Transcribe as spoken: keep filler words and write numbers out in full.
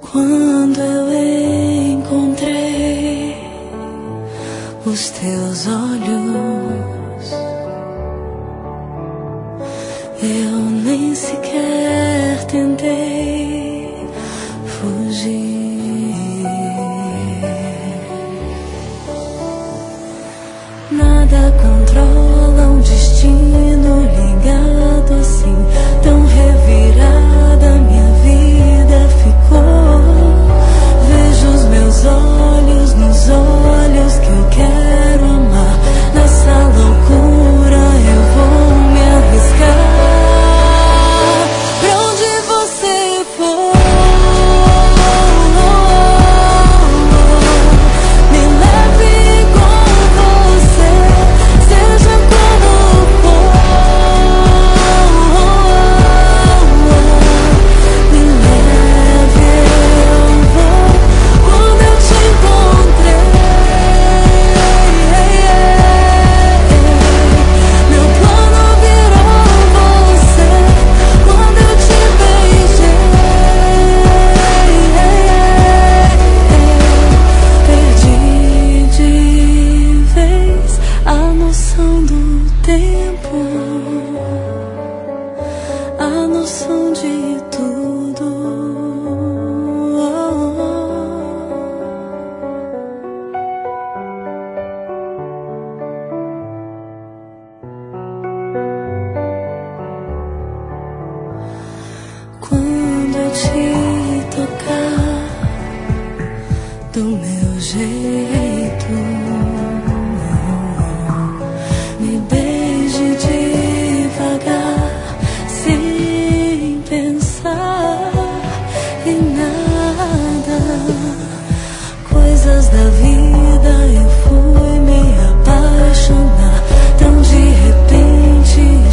Quando eu encontrei os teus olhos, eu nem sequer tentei fugir. Nada controla um destino ligado assim, tão revirada minha vida ficou. Vejo os meus olhos nos olhos que eu quero amar. Nessa loucura eu vou me arriscar. Pra onde você for, me leve com você, seja como for. Me leve, eu vou. Quando eu te encontrei, meu plano virou você. Quando eu te beijei, perdi de vez a noção do tempo, a noção de tudo. Quando eu te tocar do meu jeito, me beije devagar, sem pensar em nada. Coisas da vida eu fui me apaixonar tão de repente.